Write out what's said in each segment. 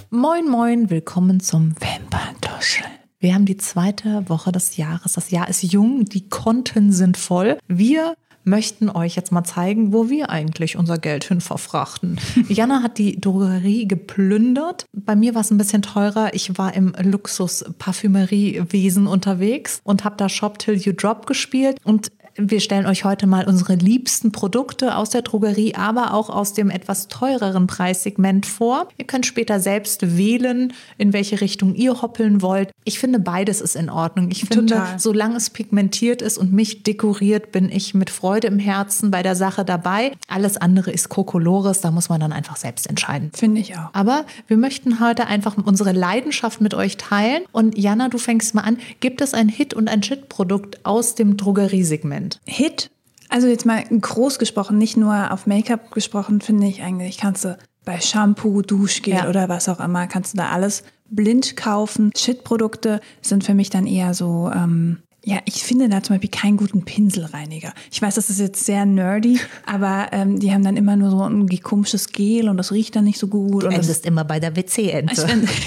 Moin moin, willkommen zum Wimperntuscheln. Wir haben die zweite Woche des Jahres. Das Jahr ist jung, die Konten sind voll. Wir möchten euch jetzt mal zeigen, wo wir eigentlich unser Geld hin verfrachten. Jana hat die Drogerie geplündert. Bei mir war es ein bisschen teurer. Ich war im Luxus-Parfümeriewesen unterwegs und habe da Shop Till You Drop gespielt. Und wir stellen euch heute mal unsere liebsten Produkte aus der Drogerie, aber auch aus dem etwas teureren Preissegment vor. Ihr könnt später selbst wählen, in welche Richtung ihr hoppeln wollt. Ich finde, beides ist in Ordnung. Ich finde, solange es pigmentiert ist und mich dekoriert, bin ich mit Freude im Herzen bei der Sache dabei. Alles andere ist Kokolores, da muss man dann einfach selbst entscheiden. Finde ich auch. Aber wir möchten heute einfach unsere Leidenschaft mit euch teilen. Und Jana, du fängst mal an. Gibt es ein Hit- und ein Shit-Produkt aus dem Drogeriesegment? Hit, also jetzt mal groß gesprochen, nicht nur auf Make-up gesprochen, finde ich eigentlich, kannst du bei Shampoo, Duschgel oder was auch immer, kannst du da alles blind kaufen. Shit-Produkte sind für mich dann eher so, ich finde da zum Beispiel keinen guten Pinselreiniger. Ich weiß, das ist jetzt sehr nerdy, aber die haben dann immer nur so ein komisches Gel und das riecht dann nicht so gut. Du endest immer bei der WC-Ente.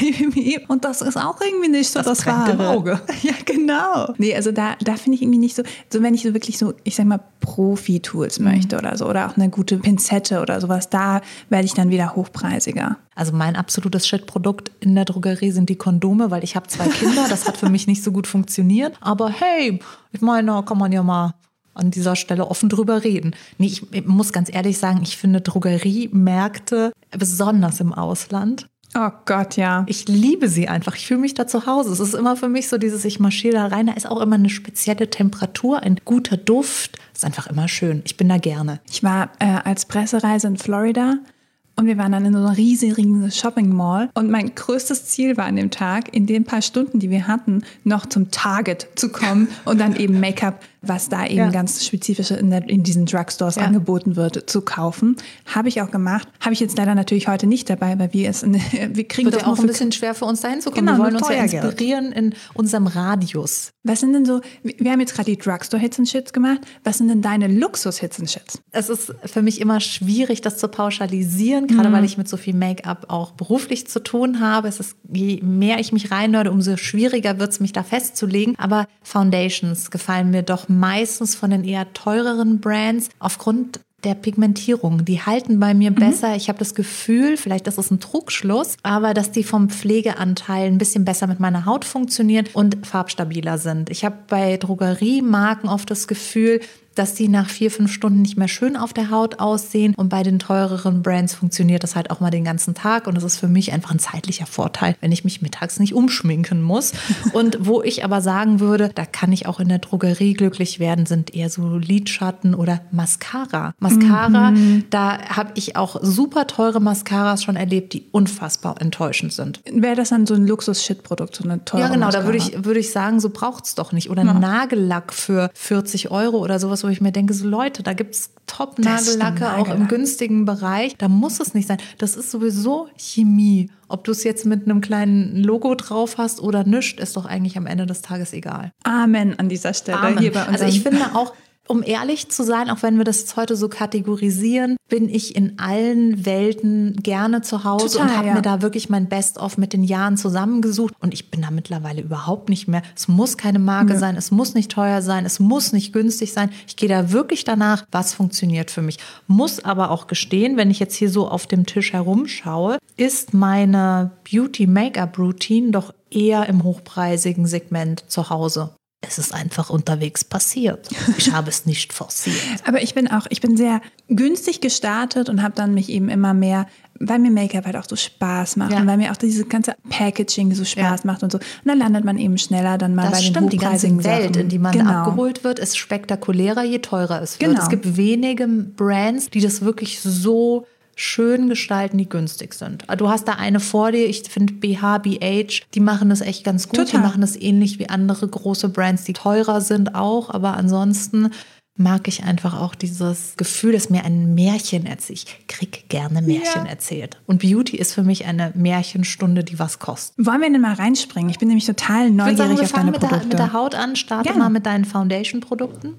Und das ist auch irgendwie nicht so das brennt im Auge. Ja, genau. Nee, also da finde ich irgendwie nicht so wenn ich so wirklich so, ich sag mal, Profi-Tools möchte oder so, oder auch eine gute Pinzette oder sowas, da werde ich dann wieder hochpreisiger. Also mein absolutes Shit-Produkt in der Drogerie sind die Kondome, weil ich habe 2 Kinder, das hat für mich nicht so gut funktioniert. Aber hey, ich meine, kann man ja mal an dieser Stelle offen drüber reden. Nee, ich muss ganz ehrlich sagen, ich finde Drogeriemärkte, besonders im Ausland, oh Gott, ja. ich liebe sie einfach. Ich fühle mich da zu Hause. Es ist immer für mich so dieses, ich marschiere da rein, da ist auch immer eine spezielle Temperatur, ein guter Duft. Ist einfach immer schön. Ich bin da gerne. Ich war als Pressereise in Florida und wir waren dann in so einer riesigen Shopping Mall. Und mein größtes Ziel war an dem Tag, in den paar Stunden, die wir hatten, noch zum Target zu kommen und dann eben Make-up, was da eben ganz spezifisch in diesen Drugstores angeboten wird, zu kaufen. Habe ich auch gemacht. Habe ich jetzt leider natürlich heute nicht dabei, weil wir kriegen das auch ein bisschen schwer für uns dahin zu kommen. Genau, wir wollen uns ja inspirieren in unserem Radius. Was sind denn so, wir haben jetzt gerade die Drugstore-Hits und Shits gemacht. Was sind denn deine Luxus-Hits und Shits? Es ist für mich immer schwierig, das zu pauschalisieren, gerade weil ich mit so viel Make-up auch beruflich zu tun habe. Je mehr ich mich reinnörde, umso schwieriger wird es, mich da festzulegen. Aber Foundations gefallen mir doch meistens von den eher teureren Brands aufgrund der Pigmentierung. Die halten bei mir besser. Ich habe das Gefühl, vielleicht ist es ein Trugschluss, aber dass die vom Pflegeanteil ein bisschen besser mit meiner Haut funktionieren und farbstabiler sind. Ich habe bei Drogeriemarken oft das Gefühl, dass die nach 4-5 Stunden nicht mehr schön auf der Haut aussehen. Und bei den teureren Brands funktioniert das halt auch mal den ganzen Tag. Und das ist für mich einfach ein zeitlicher Vorteil, wenn ich mich mittags nicht umschminken muss. Und wo ich aber sagen würde, da kann ich auch in der Drogerie glücklich werden, sind eher so Lidschatten oder Mascara. Da habe ich auch super teure Mascaras schon erlebt, die unfassbar enttäuschend sind. Wäre das dann so ein Luxus-Shit-Produkt, so eine teure Mascara? Da würde ich sagen, so braucht es doch nicht. Oder ein Nagellack für 40 € oder sowas, wo ich mir denke, so Leute, da gibt es Top-Nagellacke auch im günstigen Bereich. Da muss es nicht sein. Das ist sowieso Chemie. Ob du es jetzt mit einem kleinen Logo drauf hast oder nischt, ist doch eigentlich am Ende des Tages egal. Amen an dieser Stelle. Amen. Hier bei also ich finde auch, um ehrlich zu sein, auch wenn wir das jetzt heute so kategorisieren, bin ich in allen Welten gerne zu Hause und habe mir da wirklich mein Best-of mit den Jahren zusammengesucht. Und ich bin da mittlerweile überhaupt nicht mehr. Es muss keine Marke sein, es muss nicht teuer sein, es muss nicht günstig sein. Ich gehe da wirklich danach, was funktioniert für mich. Muss aber auch gestehen, wenn ich jetzt hier so auf dem Tisch herumschaue, ist meine Beauty-Make-up-Routine doch eher im hochpreisigen Segment zu Hause. Es ist einfach unterwegs passiert. Ich habe es nicht forciert. Aber ich bin sehr günstig gestartet und habe dann mich eben immer mehr, weil mir Make-up halt auch so Spaß macht und weil mir auch dieses ganze Packaging so Spaß macht und so. Und dann landet man eben schneller dann mal bei den hochpreisigen die ganze Welt, Sachen. in die man abgeholt wird, ist spektakulärer, je teurer es wird. Es gibt wenige Brands, die das wirklich so schön gestalten, die günstig sind. Du hast da eine vor dir, ich finde BH, die machen das echt ganz gut. Die machen das ähnlich wie andere große Brands, die teurer sind auch, aber ansonsten mag ich einfach auch dieses Gefühl, dass mir ein Märchen erzählt. Ich krieg gerne Märchen erzählt. Und Beauty ist für mich eine Märchenstunde, die was kostet. Wollen wir denn mal reinspringen? Ich bin nämlich total neugierig auf deine Produkte. Mit der Haut an, starte mal mit deinen Foundation-Produkten.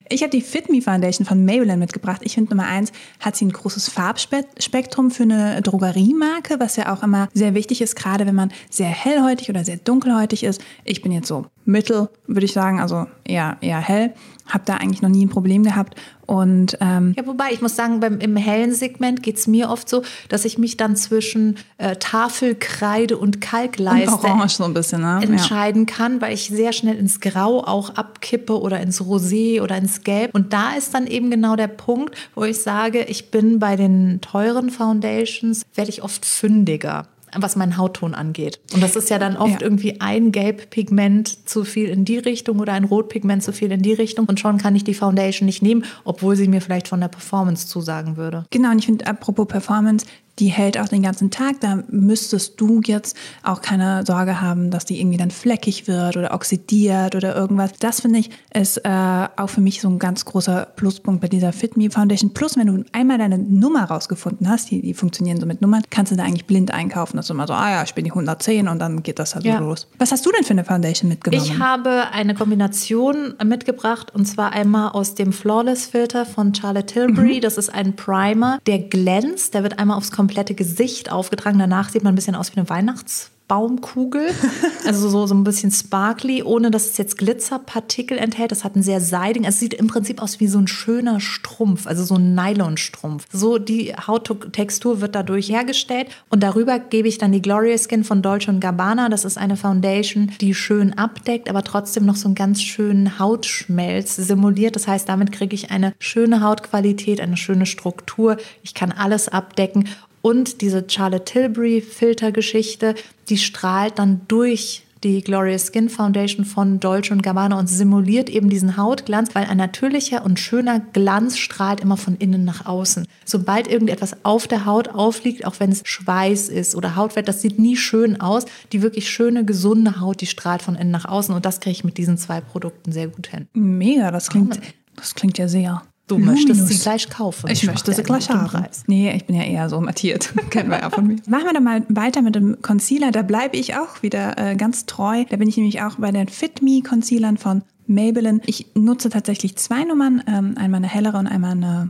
Ich habe die Fit Me Foundation von Maybelline mitgebracht. Ich finde, Nummer 1 hat sie ein großes Farbspektrum für eine Drogeriemarke, was ja auch immer sehr wichtig ist, gerade wenn man sehr hellhäutig oder sehr dunkelhäutig ist. Ich bin jetzt so mittel, würde ich sagen, also eher hell. Habe da eigentlich noch nie ein Problem gehabt. Und ja, wobei, ich muss sagen, im hellen Segment geht es mir oft so, dass ich mich dann zwischen Tafelkreide und Kalkleiste und Orange so ein bisschen, ne? entscheiden kann, weil ich sehr schnell ins Grau auch abkippe oder ins Rosé oder ins Gelb. Und da ist dann eben genau der Punkt, wo ich sage, ich bin bei den teuren Foundations, werde ich oft fündiger, was meinen Hautton angeht. Und das ist ja dann oft irgendwie ein Gelbpigment zu viel in die Richtung oder ein Rotpigment zu viel in die Richtung. Und schon kann ich die Foundation nicht nehmen, obwohl sie mir vielleicht von der Performance zusagen würde. Genau, und ich finde, apropos Performance, die hält auch den ganzen Tag. Da müsstest du jetzt auch keine Sorge haben, dass die irgendwie dann fleckig wird oder oxidiert oder irgendwas. Das finde ich ist auch für mich so ein ganz großer Pluspunkt bei dieser Fit Me Foundation. Plus, wenn du einmal deine Nummer rausgefunden hast, die funktionieren so mit Nummern, kannst du da eigentlich blind einkaufen. Das ist immer so, ich bin die 110 und dann geht das halt so los. Was hast du denn für eine Foundation mitgenommen? Ich habe eine Kombination mitgebracht und zwar einmal aus dem Flawless Filter von Charlotte Tilbury. Das ist ein Primer, der glänzt. Der wird einmal aufs komplette Gesicht aufgetragen. Danach sieht man ein bisschen aus wie eine Weihnachtsbaumkugel. Also so ein bisschen sparkly, ohne dass es jetzt Glitzerpartikel enthält. Das hat einen sehr seidigen, es sieht im Prinzip aus wie so ein schöner Strumpf, also so ein Nylonstrumpf. So die Hauttextur wird dadurch hergestellt und darüber gebe ich dann die Glorious Skin von Dolce & Gabbana. Das ist eine Foundation, die schön abdeckt, aber trotzdem noch so einen ganz schönen Hautschmelz simuliert. Das heißt, damit kriege ich eine schöne Hautqualität, eine schöne Struktur. Ich kann alles abdecken. Und diese Charlotte Tilbury Filtergeschichte, die strahlt dann durch die Glorious Skin Foundation von Dolce & Gabbana und simuliert eben diesen Hautglanz, weil ein natürlicher und schöner Glanz strahlt immer von innen nach außen. Sobald irgendetwas auf der Haut aufliegt, auch wenn es Schweiß ist oder Hautfett, das sieht nie schön aus. Die wirklich schöne, gesunde Haut, die strahlt von innen nach außen und das kriege ich mit diesen 2 Produkten sehr gut hin. Mega, das klingt ja sehr... Du möchtest sie gleich kaufen. Ich möchte sie gleich haben. Preis. Nee, ich bin ja eher so mattiert. Kennen wir ja von mir. Machen wir dann mal weiter mit dem Concealer. Da bleibe ich auch wieder ganz treu. Da bin ich nämlich auch bei den Fit Me Concealern von Maybelline. Ich nutze tatsächlich 2 Nummern. Einmal eine hellere und einmal eine,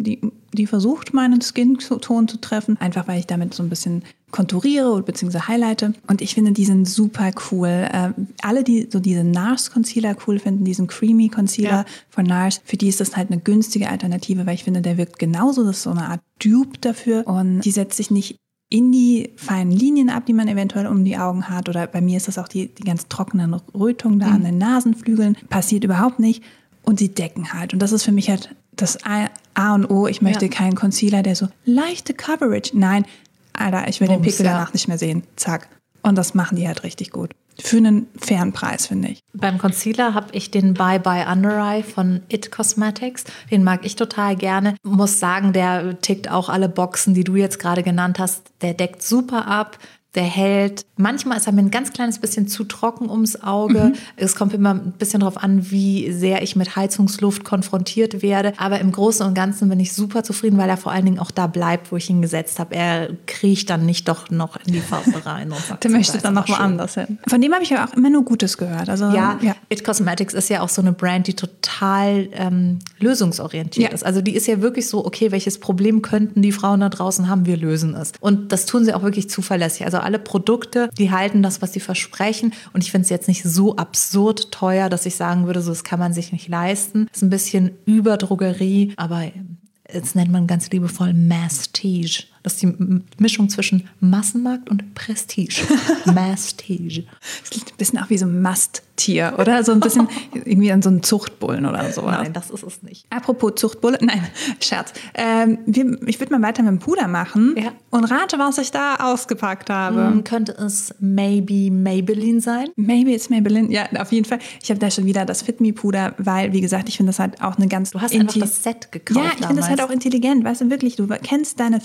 die versucht, meinen Skin-Ton zu treffen. Einfach, weil ich damit so ein bisschen konturiere bzw. highlighte. Und ich finde, die sind super cool. Alle, die so diese NARS Concealer cool finden, diesen Creamy Concealer von NARS, für die ist das halt eine günstige Alternative, weil ich finde, der wirkt genauso. Das ist so eine Art Dupe dafür. Und die setzt sich nicht in die feinen Linien ab, die man eventuell um die Augen hat. Oder bei mir ist das auch die ganz trockenen Rötungen da an den Nasenflügeln. Passiert überhaupt nicht. Und sie decken halt. Und das ist für mich halt das A und O. Ich möchte keinen Concealer, der so leichte Coverage. Nein, Alter, ich will den Pickel danach nicht mehr sehen. Zack. Und das machen die halt richtig gut. Für einen fairen Preis, finde ich. Beim Concealer habe ich den Bye Bye Under Eye von IT Cosmetics. Den mag ich total gerne. Muss sagen, der tickt auch alle Boxen, die du jetzt gerade genannt hast. Der deckt super ab. Der hält. Manchmal ist er mir ein ganz kleines bisschen zu trocken ums Auge. Es kommt immer ein bisschen darauf an, wie sehr ich mit Heizungsluft konfrontiert werde. Aber im Großen und Ganzen bin ich super zufrieden, weil er vor allen Dingen auch da bleibt, wo ich ihn gesetzt habe. Er kriecht dann nicht doch noch in die Farbe rein. Der möchte dann noch woanders hin. Von dem habe ich aber auch immer nur Gutes gehört. Also, IT Cosmetics ist ja auch so eine Brand, die total lösungsorientiert ist. Also die ist ja wirklich so, okay, welches Problem könnten die Frauen da draußen haben? Wir lösen es. Und das tun sie auch wirklich zuverlässig. Also alle Produkte, die halten das, was sie versprechen. Und ich finde es jetzt nicht so absurd teuer, dass ich sagen würde, so das kann man sich nicht leisten. Das ist ein bisschen Überdrogerie, aber jetzt nennt man ganz liebevoll Mastige. Das ist die Mischung zwischen Massenmarkt und Prestige. Mastige. Das klingt ein bisschen auch wie so ein Masttier, oder? So ein bisschen irgendwie an so einen Zuchtbullen oder so. Nein, das ist es nicht. Apropos Zuchtbulle, nein, Scherz. Ich würde mal weiter mit dem Puder machen und rate, was ich da ausgepackt habe. Könnte es maybe Maybelline sein? Maybe it's Maybelline, ja, auf jeden Fall. Ich habe da schon wieder das Fit Me Puder, weil, wie gesagt, ich finde das halt auch eine ganz... Du hast einfach das Set gekauft. Ja, ich finde das halt auch intelligent, weißt du, wirklich, du kennst deine Nummern,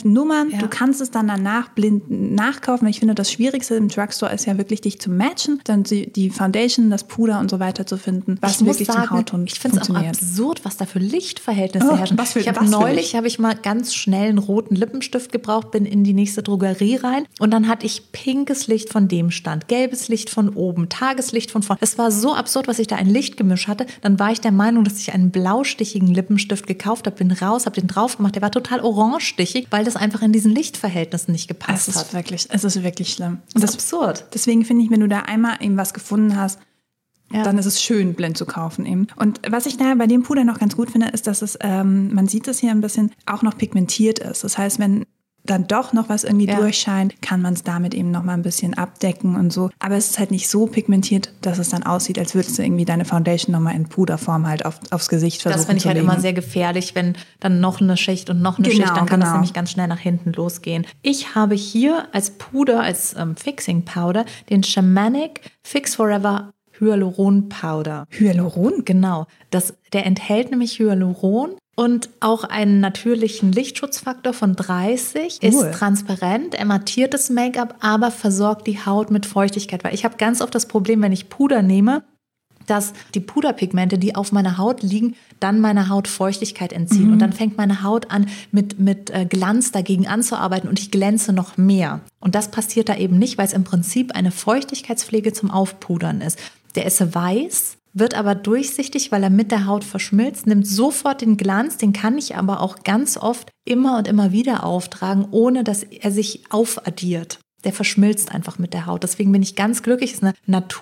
probieren. Ja. Du kannst es dann danach blind nachkaufen. Ich finde, das Schwierigste im Drugstore ist ja wirklich, dich zu matchen, dann die Foundation, das Puder und so weiter zu finden, was wirklich zum Hautton ich finde es auch funktioniert. absurd, was da für Lichtverhältnisse herrschen. Neulich habe ich mal ganz schnell einen roten Lippenstift gebraucht, bin in die nächste Drogerie rein und dann hatte ich pinkes Licht von dem Stand, gelbes Licht von oben, Tageslicht von vorne. Es war so absurd, was ich da ein Lichtgemisch hatte. Dann war ich der Meinung, dass ich einen blaustichigen Lippenstift gekauft habe, bin raus, habe den drauf gemacht. Der war total orangestichig, weil das einfach in diesen Lichtverhältnissen nicht gepasst hat. Es ist wirklich schlimm. Das ist absurd. Deswegen finde ich, wenn du da einmal eben was gefunden hast, dann ist es schön, blind zu kaufen eben. Und was ich da bei dem Puder noch ganz gut finde, ist, dass es, man sieht es hier ein bisschen, auch noch pigmentiert ist. Das heißt, wenn dann doch noch was irgendwie durchscheint, kann man es damit eben noch mal ein bisschen abdecken und so. Aber es ist halt nicht so pigmentiert, dass es dann aussieht, als würdest du irgendwie deine Foundation noch mal in Puderform halt aufs Gesicht versuchen zu legen. Das finde ich halt immer sehr gefährlich, wenn dann noch eine Schicht und noch eine Schicht, dann kann das nämlich ganz schnell nach hinten losgehen. Ich habe hier als Puder, als Fixing Powder, den Shamanic Fix Forever Hyaluron Powder. Hyaluron? Genau. Der enthält nämlich Hyaluron und auch einen natürlichen Lichtschutzfaktor von 30, ist transparent, mattiertes Make-up, aber versorgt die Haut mit Feuchtigkeit. Weil ich habe ganz oft das Problem, wenn ich Puder nehme, dass die Puderpigmente, die auf meiner Haut liegen, dann meiner Haut Feuchtigkeit entziehen. Und dann fängt meine Haut an, mit Glanz dagegen anzuarbeiten und ich glänze noch mehr. Und das passiert da eben nicht, weil es im Prinzip eine Feuchtigkeitspflege zum Aufpudern ist. Der ist weiß, wird aber durchsichtig, weil er mit der Haut verschmilzt, nimmt sofort den Glanz, den kann ich aber auch ganz oft immer und immer wieder auftragen, ohne dass er sich aufaddiert. Der verschmilzt einfach mit der Haut. Deswegen bin ich ganz glücklich. Das ist eine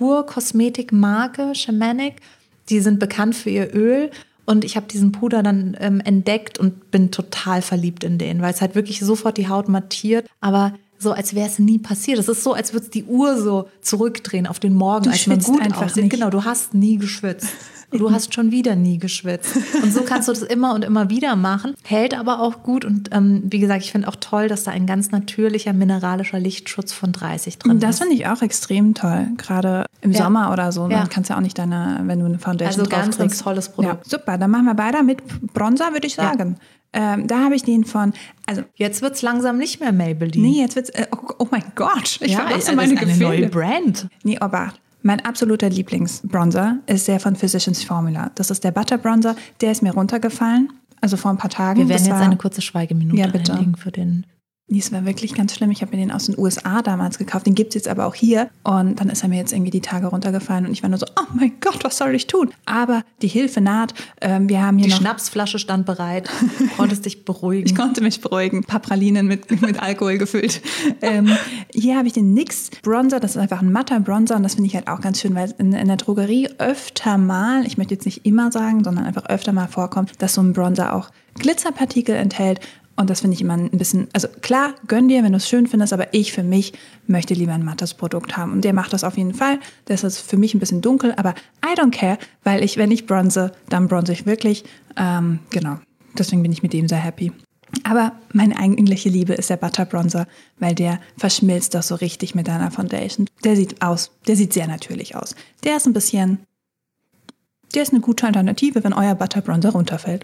Naturkosmetikmarke, Shamanic. Die sind bekannt für ihr Öl. Und ich habe diesen Puder dann entdeckt und bin total verliebt in den, weil es halt wirklich sofort die Haut mattiert. Aber so, als wäre es nie passiert. Es ist so, als würde es die Uhr so zurückdrehen auf den Morgen, als man gut aussieht. Genau, du hast nie geschwitzt. Du hast schon wieder nie geschwitzt. Und so kannst du das immer und immer wieder machen. Hält aber auch gut. Und wie gesagt, ich finde auch toll, dass da ein ganz natürlicher mineralischer Lichtschutz von 30 drin ist. Das finde ich auch extrem toll. Gerade im Sommer oder so. Dann kannst du ja auch nicht wenn du eine Foundation drauf kriegst. Also ganz tolles Produkt. Ja, super, dann machen wir weiter mit Bronzer, würde ich sagen. Ja. Da habe ich den von... Jetzt wird es langsam nicht mehr Maybelline. Nee, jetzt wird es... Oh mein Gott, ich verlasse meine Gefilde. Das ist eine neue Brand. Nee, aber... Mein absoluter Lieblingsbronzer ist der von Physicians Formula. Das ist der Butter Bronzer. Der ist mir runtergefallen, also vor ein paar Tagen. Wir werden jetzt eine kurze Schweigeminute einlegen für den... Nee, es war wirklich ganz schlimm. Ich habe mir den aus den USA damals gekauft. Den gibt es jetzt aber auch hier. Und dann ist er mir jetzt irgendwie die Tage runtergefallen. Und ich war nur so, oh mein Gott, was soll ich tun? Aber die Hilfe naht. Wir haben hier die Schnapsflasche stand bereit. Du konntest dich beruhigen. Ich konnte mich beruhigen. Ein paar Pralinen mit Alkohol gefüllt. Hier habe ich den NYX Bronzer. Das ist einfach ein matter Bronzer. Und das finde ich halt auch ganz schön, weil in der Drogerie öfter mal, ich möchte jetzt nicht immer sagen, sondern einfach öfter mal vorkommt, dass so ein Bronzer auch Glitzerpartikel enthält. Und das finde ich immer ein bisschen, also klar, gönn dir, wenn du es schön findest, aber ich für mich möchte lieber ein mattes Produkt haben. Und der macht das auf jeden Fall. Das ist für mich ein bisschen dunkel, aber I don't care, weil wenn ich bronze, dann bronze ich wirklich. Genau, deswegen bin ich mit dem sehr happy. Aber meine eigentliche Liebe ist der Butter Bronzer, weil der verschmilzt das so richtig mit deiner Foundation. Der sieht sehr natürlich aus. Der ist eine gute Alternative, wenn euer Butter Bronzer runterfällt.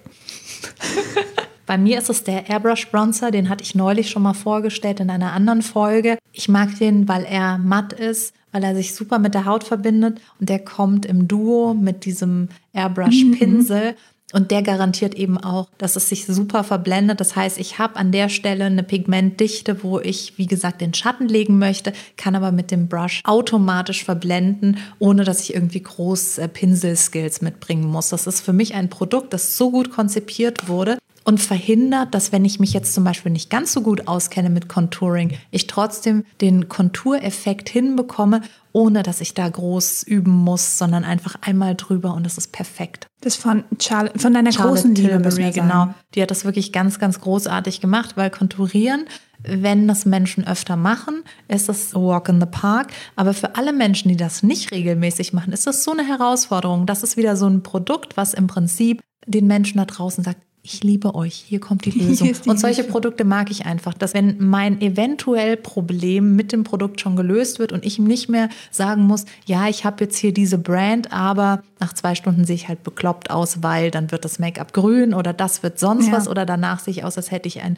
Bei mir ist es der Airbrush Bronzer, den hatte ich neulich schon mal vorgestellt in einer anderen Folge. Ich mag den, weil er matt ist, weil er sich super mit der Haut verbindet und der kommt im Duo mit diesem Airbrush Pinsel. Und der garantiert eben auch, dass es sich super verblendet. Das heißt, ich habe an der Stelle eine Pigmentdichte, wo ich, wie gesagt, den Schatten legen möchte, kann aber mit dem Brush automatisch verblenden, ohne dass ich irgendwie groß Pinselskills mitbringen muss. Das ist für mich ein Produkt, das so gut konzipiert wurde und verhindert, dass, wenn ich mich jetzt zum Beispiel nicht ganz so gut auskenne mit Contouring, ich trotzdem den Kontureffekt hinbekomme, ohne dass ich da groß üben muss, sondern einfach einmal drüber und das ist perfekt. Das von deiner großen Liebe, genau. Die hat das wirklich ganz, ganz großartig gemacht, weil Konturieren, wenn das Menschen öfter machen, ist das a walk in the park. Aber für alle Menschen, die das nicht regelmäßig machen, ist das so eine Herausforderung. Das ist wieder so ein Produkt, was im Prinzip den Menschen da draußen sagt, ich liebe euch, hier kommt die Lösung. Und solche Produkte mag ich einfach, dass wenn mein eventuell Problem mit dem Produkt schon gelöst wird und ich nicht mehr sagen muss, ja, ich habe jetzt hier diese Brand, aber nach 2 Stunden sehe ich halt bekloppt aus, weil dann wird das Make-up grün oder das wird sonst was oder danach sehe ich aus, als hätte ich ein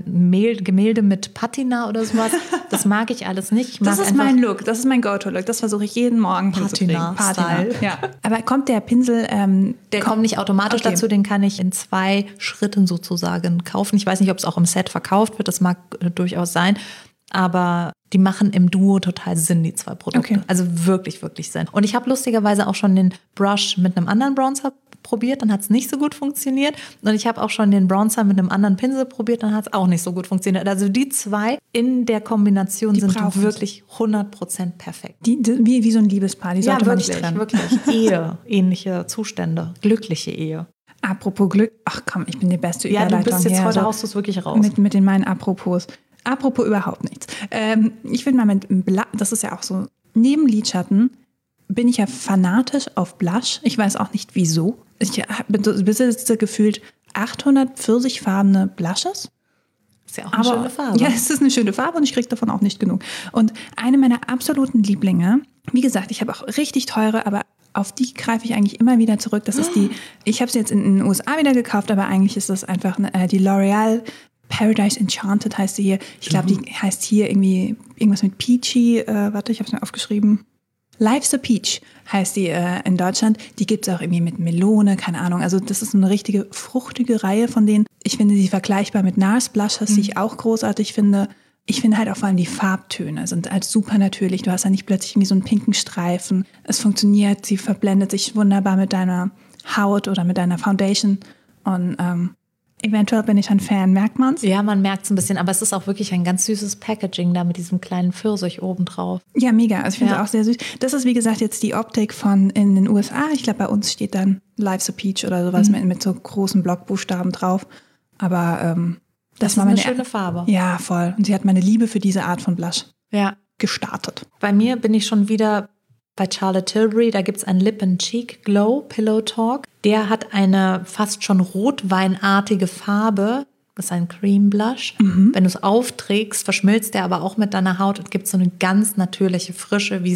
Gemälde mit Patina oder sowas. Das mag ich alles nicht. Das ist mein Look, das ist mein Go-To-Look, das versuche ich jeden Morgen Patina. Ja. Aber kommt der Pinsel... der kommt nicht automatisch dazu, den kann ich in 2 Schritten sozusagen kaufen. Ich weiß nicht, ob es auch im Set verkauft wird, das mag durchaus sein, aber die machen im Duo total Sinn, die 2 Produkte. Okay. Also wirklich, wirklich Sinn. Und ich habe lustigerweise auch schon den Brush mit einem anderen Bronzer probiert, dann hat es nicht so gut funktioniert. Und ich habe auch schon den Bronzer mit einem anderen Pinsel probiert, dann hat es auch nicht so gut funktioniert. Also die 2 in der Kombination sind wirklich 100% perfekt. Wie so ein Liebespaar, die sollte man nicht trennen. Wirklich, Ehe, ähnliche Zustände, glückliche Ehe. Apropos Glück, ach komm, ich bin die beste Überleitung. Ja, du bist jetzt heute, so haust du es wirklich raus. Mit den meinen Apropos. Apropos überhaupt nichts. Ich will mal mit das ist ja auch so, neben Lidschatten bin ich ja fanatisch auf Blush. Ich weiß auch nicht wieso. Ich besitze gefühlt 800 pfirsichfarbene Blushes. Ist ja auch eine schöne Farbe. Ja, es ist eine schöne Farbe und ich kriege davon auch nicht genug. Und eine meiner absoluten Lieblinge, wie gesagt, ich habe auch richtig teure, aber auf die greife ich eigentlich immer wieder zurück. Das ist ich habe sie jetzt in den USA wieder gekauft, aber eigentlich ist das einfach die L'Oreal Paradise Enchanted heißt sie hier. Ich glaube, die heißt hier irgendwie irgendwas mit Peachy. Warte, ich habe es mir aufgeschrieben. Life's a Peach heißt die in Deutschland. Die gibt es auch irgendwie mit Melone, keine Ahnung. Also das ist eine richtige fruchtige Reihe von denen. Ich finde sie vergleichbar mit NARS Blushes, die ich auch großartig finde. Ich finde halt auch vor allem die Farbtöne sind halt super natürlich. Du hast ja nicht plötzlich irgendwie so einen pinken Streifen. Es funktioniert, sie verblendet sich wunderbar mit deiner Haut oder mit deiner Foundation. Und eventuell bin ich ein Fan, merkt man's? Ja, man merkt es ein bisschen, aber es ist auch wirklich ein ganz süßes Packaging da mit diesem kleinen Pfirsich obendrauf. Ja, mega. Also ich finde es auch sehr süß. Das ist, wie gesagt, jetzt die Optik von in den USA. Ich glaube, bei uns steht dann Life's a Peach oder sowas mit so großen Blockbuchstaben drauf. Aber das war eine schöne Farbe. Ja, voll. Und sie hat meine Liebe für diese Art von Blush gestartet. Bei mir bin ich schon wieder bei Charlotte Tilbury, da gibt es einen Lip and Cheek Glow Pillow Talk. Der hat eine fast schon rotweinartige Farbe. Das ist ein Cream Blush. Wenn du es aufträgst, verschmilzt der aber auch mit deiner Haut und gibt so eine ganz natürliche Frische,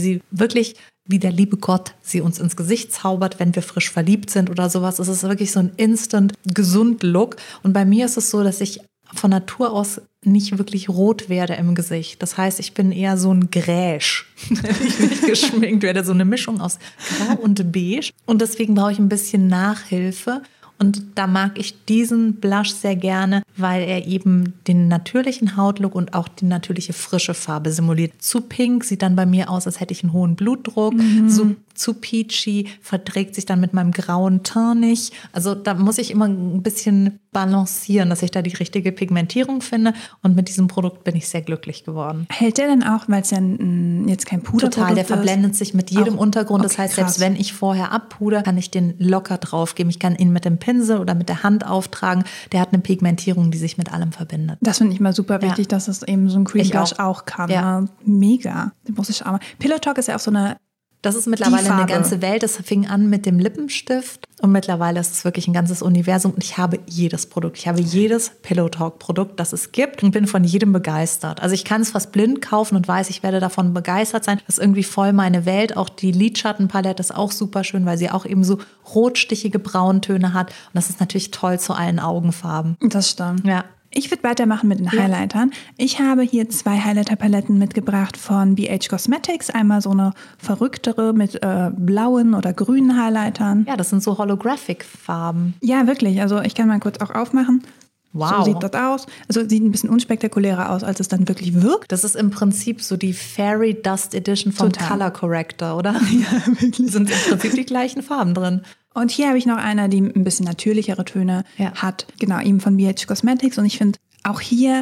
wie der liebe Gott sie uns ins Gesicht zaubert, wenn wir frisch verliebt sind oder sowas. Es ist wirklich so ein instant gesund Look. Und bei mir ist es so, dass ich von Natur aus nicht wirklich rot werde im Gesicht. Das heißt, ich bin eher so ein Gräsch, wenn ich nicht geschminkt werde. So eine Mischung aus Grau und Beige. Und deswegen brauche ich ein bisschen Nachhilfe. Und da mag ich diesen Blush sehr gerne, weil er eben den natürlichen Hautlook und auch die natürliche frische Farbe simuliert. Zu pink sieht dann bei mir aus, als hätte ich einen hohen Blutdruck. Zu peachy verträgt sich dann mit meinem grauen Teint nicht. Also da muss ich immer ein bisschen balancieren, dass ich da die richtige Pigmentierung finde. Und mit diesem Produkt bin ich sehr glücklich geworden. Hält der denn auch, weil es ja jetzt kein Puderprodukt ist? Total, der verblendet sich mit jedem Untergrund. Okay, das heißt, krass. selbst wenn ich vorher abpuder, kann ich den locker draufgeben. Ich kann ihn mit dem Pinsel oder mit der Hand auftragen. Der hat eine Pigmentierung, die sich mit allem verbindet. Das finde ich mal super wichtig, dass es eben so ein Cream Blush auch kann. Ja. Mega. Den muss ich auch mal. Pillow Talk ist ja auch so eine... Das ist mittlerweile eine ganze Welt. Das fing an mit dem Lippenstift und mittlerweile ist es wirklich ein ganzes Universum. Und ich habe jedes Produkt. Ich habe jedes Pillow Talk Produkt, das es gibt und bin von jedem begeistert. Also ich kann es fast blind kaufen und weiß, ich werde davon begeistert sein. Das ist irgendwie voll meine Welt. Auch die Lidschattenpalette ist auch super schön, weil sie auch eben so rotstichige Brauntöne hat. Und das ist natürlich toll zu allen Augenfarben. Das stimmt. Ja. Ich würde weitermachen mit den Highlightern. Ich habe hier 2 Highlighter-Paletten mitgebracht von BH Cosmetics. Einmal so eine verrücktere mit blauen oder grünen Highlightern. Ja, das sind so Holographic-Farben. Ja, wirklich. Also ich kann mal kurz auch aufmachen. Wow. So sieht das aus. Also sieht ein bisschen unspektakulärer aus, als es dann wirklich wirkt. Das ist im Prinzip so die Fairy Dust Edition vom Color Corrector, oder? Ja, wirklich. Sind im Prinzip die gleichen Farben drin. Und hier habe ich noch eine, die ein bisschen natürlichere Töne hat. Genau, eben von BH Cosmetics. Und ich finde auch hier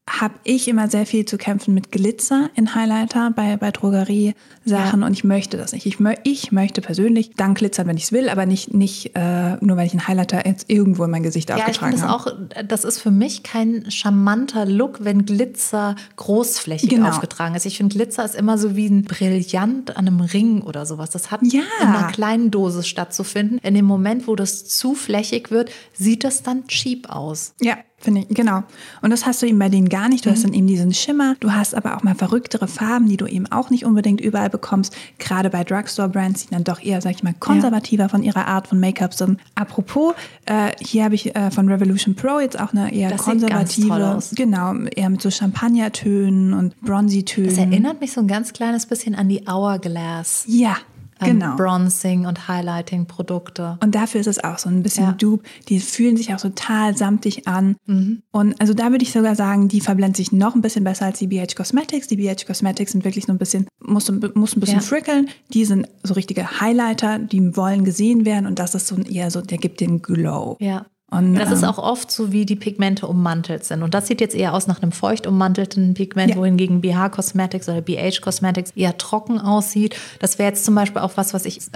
habe ich immer sehr viel zu kämpfen mit Glitzer in Highlighter bei Drogeriesachen und ich möchte das nicht. Ich möchte persönlich dann glitzern, wenn ich es will, aber nicht nur, weil ich einen Highlighter jetzt irgendwo in mein Gesicht aufgetragen habe. Das ist für mich kein charmanter Look, wenn Glitzer großflächig aufgetragen ist. Ich finde, Glitzer ist immer so wie ein Brillant an einem Ring oder sowas. Das hat in einer kleinen Dosis stattzufinden. In dem Moment, wo das zu flächig wird, sieht das dann cheap aus. Ja. Finde ich, genau. Und das hast du eben bei denen gar nicht. Du hast dann eben diesen Schimmer. Du hast aber auch mal verrücktere Farben, die du eben auch nicht unbedingt überall bekommst. Gerade bei Drugstore-Brands, die dann doch eher, sag ich mal, konservativer von ihrer Art von Make-up sind. Apropos, hier habe ich von Revolution Pro jetzt auch eine eher konservative. Sieht ganz toll aus. Genau, eher mit so Champagnertönen und Bronzy-Tönen. Das erinnert mich so ein ganz kleines bisschen an die Hourglass. Ja. Genau. Bronzing und Highlighting-Produkte. Und dafür ist es auch so ein bisschen dupe. Die fühlen sich auch total samtig an. Und also da würde ich sogar sagen, die verblenden sich noch ein bisschen besser als die BH Cosmetics. Die BH Cosmetics sind wirklich so ein bisschen, muss ein bisschen frickeln. Die sind so richtige Highlighter, die wollen gesehen werden. Und das ist so eher so, der gibt den Glow. Ja. Und das ist auch oft so, wie die Pigmente ummantelt sind. Und das sieht jetzt eher aus nach einem feucht ummantelten Pigment, wohingegen BH Cosmetics oder BH Cosmetics eher trocken aussieht. Das wäre jetzt zum Beispiel auch was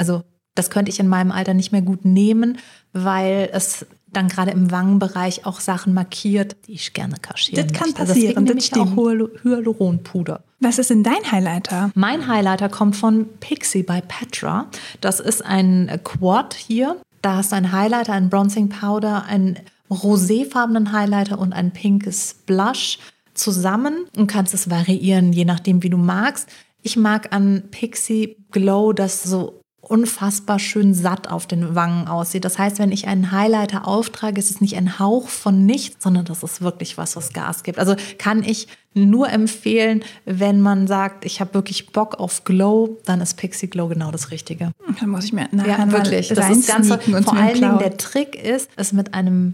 das könnte ich in meinem Alter nicht mehr gut nehmen, weil es dann gerade im Wangenbereich auch Sachen markiert, die ich gerne kaschieren möchte. Das kann Deswegen passieren, nehme ich auch Hyaluronpuder. Was ist denn dein Highlighter? Mein Highlighter kommt von Pixi by Petra. Das ist ein Quad hier. Da hast du einen Highlighter, einen Bronzing Powder, einen roséfarbenen Highlighter und ein pinkes Blush zusammen und kannst es variieren, je nachdem, wie du magst. Ich mag an Pixi Glow, das so unfassbar schön satt auf den Wangen aussieht. Das heißt, wenn ich einen Highlighter auftrage, ist es nicht ein Hauch von nichts, sondern das ist wirklich was Gas gibt. Also kann ich nur empfehlen, wenn man sagt, ich habe wirklich Bock auf Glow, dann ist Pixi Glow genau das Richtige. Dann muss ich mir nachher mal wirklich. Das ist Ganze. Vor allen Dingen der Trick ist, es mit einem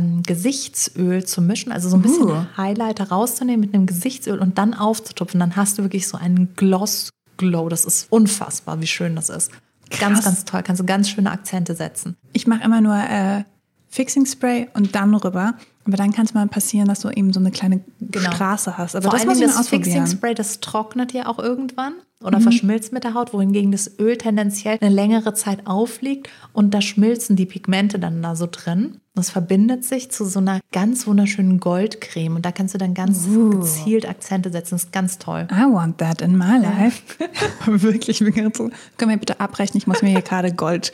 Gesichtsöl zu mischen, also so ein bisschen Highlighter rauszunehmen mit einem Gesichtsöl und dann aufzutupfen. Dann hast du wirklich so einen Gloss-Glow. Das ist unfassbar, wie schön das ist. Ganz, ganz toll. Kannst du ganz schöne Akzente setzen. Ich mache immer nur Fixing Spray und dann rüber. Aber dann kann es mal passieren, dass du eben so eine kleine Straße hast. Aber vor das allem muss ich das Fixing Spray, das trocknet ja auch irgendwann oder verschmilzt mit der Haut, wohingegen das Öl tendenziell eine längere Zeit aufliegt und da schmilzen die Pigmente dann da so drin. Das verbindet sich zu so einer ganz wunderschönen Goldcreme und da kannst du dann ganz gezielt Akzente setzen. Das ist ganz toll. I want that in my life. Wirklich, ich bin ganz so, können wir bitte abbrechen? Ich muss mir hier gerade Goldöl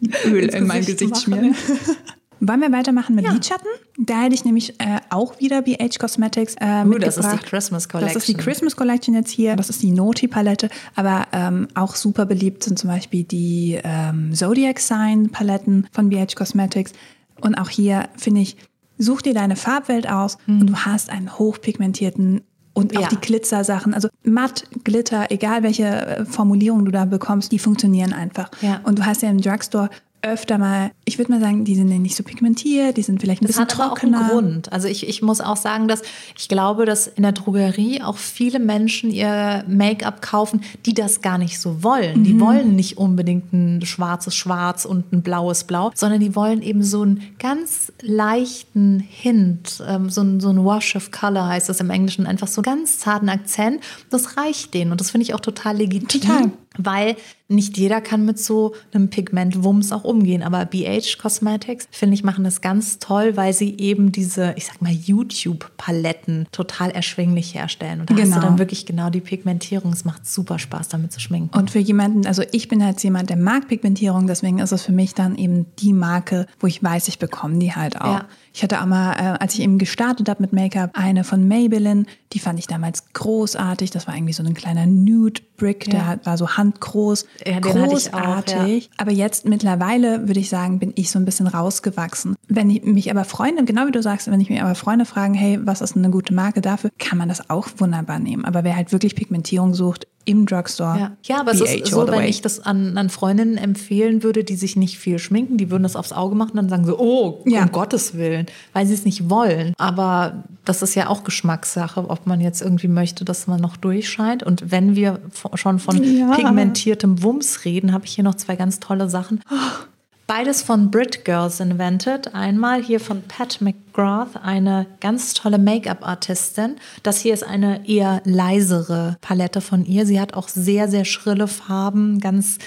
in mein Gesicht schmieren. Wollen wir weitermachen mit Lidschatten? Da hätte ich nämlich auch wieder BH Cosmetics mitgebracht. Das ist die Christmas Collection. Das ist die Christmas Collection jetzt hier. Das ist die Naughty Palette. Aber auch super beliebt sind zum Beispiel die Zodiac Sign Paletten von BH Cosmetics. Und auch hier, finde ich, such dir deine Farbwelt aus und du hast einen hochpigmentierten und auch die Glitzer-Sachen, also matt, Glitter, egal welche Formulierung du da bekommst, die funktionieren einfach. Ja. Und du hast ja im Drugstore öfter mal, ich würde mal sagen, die sind nicht so pigmentiert, die sind vielleicht ein bisschen trockener. Das hat aber auch einen Grund. Also ich muss auch sagen, dass ich glaube, dass in der Drogerie auch viele Menschen ihr Make-up kaufen, die das gar nicht so wollen. Die wollen nicht unbedingt ein schwarzes Schwarz und ein blaues Blau, sondern die wollen eben so einen ganz leichten Hint, so ein Wash of Color heißt das im Englischen, einfach so einen ganz zarten Akzent. Das reicht denen und das finde ich auch total legitim. Total. Weil nicht jeder kann mit so einem Pigmentwumms auch umgehen. Aber BH Cosmetics, finde ich, machen das ganz toll, weil sie eben diese, ich sag mal, YouTube-Paletten total erschwinglich herstellen. Und da hast du dann wirklich genau die Pigmentierung. Es macht super Spaß, damit zu schminken. Und für jemanden, also ich bin halt jemand, der mag Pigmentierung, deswegen ist es für mich dann eben die Marke, wo ich weiß, ich bekomme die halt auch. Ja. Ich hatte auch mal, als ich eben gestartet habe mit Make-up, eine von Maybelline, die fand ich damals großartig. Das war irgendwie so ein kleiner Nude-Brick, der war so handgroß, großartig. Aber jetzt mittlerweile, würde ich sagen, bin ich so ein bisschen rausgewachsen. Wenn ich mich aber Freunde, genau wie du sagst, wenn ich mir aber Freunde fragen, hey, was ist eine gute Marke dafür, kann man das auch wunderbar nehmen. Aber wer halt wirklich Pigmentierung sucht, im Drugstore. Ja, aber es ist so, wenn ich das an Freundinnen empfehlen würde, die sich nicht viel schminken, die würden das aufs Auge machen und dann sagen so, um Gottes Willen, weil sie es nicht wollen. Aber das ist ja auch Geschmackssache, ob man jetzt irgendwie möchte, dass man noch durchscheint. Und wenn wir schon von pigmentiertem Wumms reden, habe ich hier noch zwei ganz tolle Sachen. Beides von Brit Girls Invented. Einmal hier von Pat McGrath, eine ganz tolle Make-up-Artistin. Das hier ist eine eher leisere Palette von ihr. Sie hat auch sehr, sehr schrille Farben.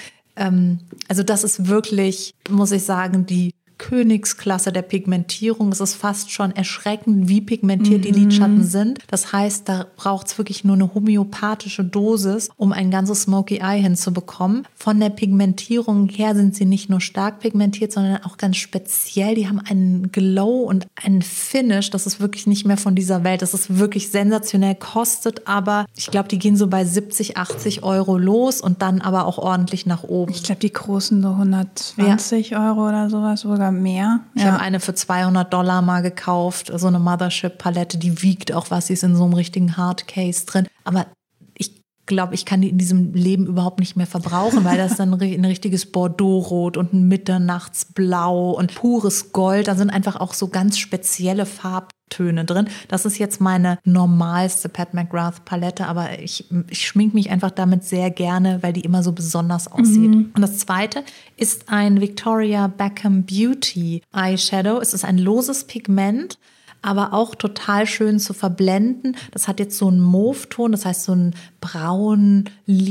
Also das ist wirklich, muss ich sagen, die Königsklasse der Pigmentierung. Es ist fast schon erschreckend, wie pigmentiert die Lidschatten sind. Das heißt, da braucht es wirklich nur eine homöopathische Dosis, um ein ganzes Smoky Eye hinzubekommen. Von der Pigmentierung her sind sie nicht nur stark pigmentiert, sondern auch ganz speziell. Die haben einen Glow und einen Finish. Das ist wirklich nicht mehr von dieser Welt. Das ist wirklich sensationell, kostet aber, ich glaube, die gehen so bei 70, 80 Euro los und dann aber auch ordentlich nach oben. Ich glaube, die großen so 120 Euro oder sowas, sogar mehr. Ich habe eine für $200 mal gekauft, so eine Mothership-Palette, die wiegt auch was, sie ist in so einem richtigen Hardcase drin. Aber ich glaube, ich kann die in diesem Leben überhaupt nicht mehr verbrauchen, weil das dann ein richtiges Bordeaux-Rot und ein Mitternachtsblau und pures Gold. Da sind einfach auch so ganz spezielle Farbtöne drin. Das ist jetzt meine normalste Pat McGrath Palette, aber ich schminke mich einfach damit sehr gerne, weil die immer so besonders aussieht. Und das zweite ist ein Victoria Beckham Beauty Eyeshadow. Es ist ein loses Pigment, aber auch total schön zu verblenden. Das hat jetzt so einen Mauve-Ton, das heißt so ein braun,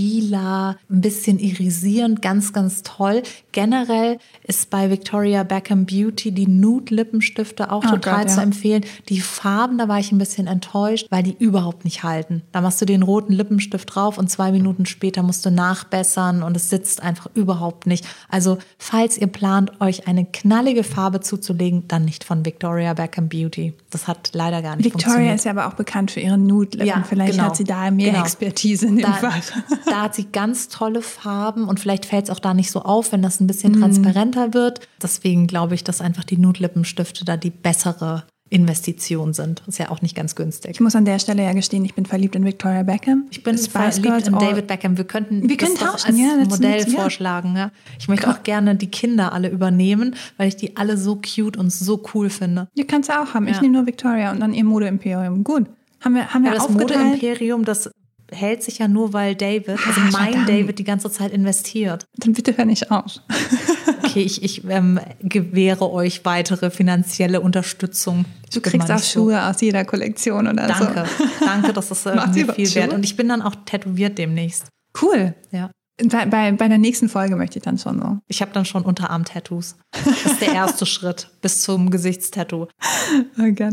lila, ein bisschen irisierend, ganz, ganz toll. Generell ist bei Victoria Beckham Beauty die Nude-Lippenstifte auch total zu empfehlen. Die Farben, da war ich ein bisschen enttäuscht, weil die überhaupt nicht halten. Da machst du den roten Lippenstift drauf und 2 Minuten später musst du nachbessern und es sitzt einfach überhaupt nicht. Also falls ihr plant, euch eine knallige Farbe zuzulegen, dann nicht von Victoria Beckham Beauty. Das hat leider gar nicht funktioniert. Victoria ist ja aber auch bekannt für ihre Nude-Lippen. Ja, vielleicht genau, hat sie da mehr Expertise in dem Fall. Da hat sie ganz tolle Farben und vielleicht fällt es auch da nicht so auf, wenn das ein bisschen transparenter wird. Deswegen glaube ich, dass einfach die Nude-Lippenstifte da die bessere Investition sind. Ist ja auch nicht ganz günstig. Ich muss an der Stelle ja gestehen, ich bin verliebt in Victoria Beckham. Ich bin verliebt in David Beckham. Wir könnten das doch als Modell vorschlagen. Ja. Ich möchte auch gerne die Kinder alle übernehmen, weil ich die alle so cute und so cool finde. Die kannst du auch haben. Ich nehme nur Victoria und dann ihr Modeimperium. Gut. Haben wir das Modeimperium, das hält sich ja nur, weil David, also mein David, die ganze Zeit investiert. Dann bitte hör nicht auf. Okay, ich gewähre euch weitere finanzielle Unterstützung. Du kriegst auch Schuhe aus jeder Kollektion oder so. Danke, das ist mir viel wert. Und ich bin dann auch tätowiert demnächst. Cool. Ja. Bei der nächsten Folge möchte ich dann schon so. Ich habe dann schon Unterarm-Tattoos. Das ist der erste Schritt bis zum Gesichtstattoo. Oh Gott.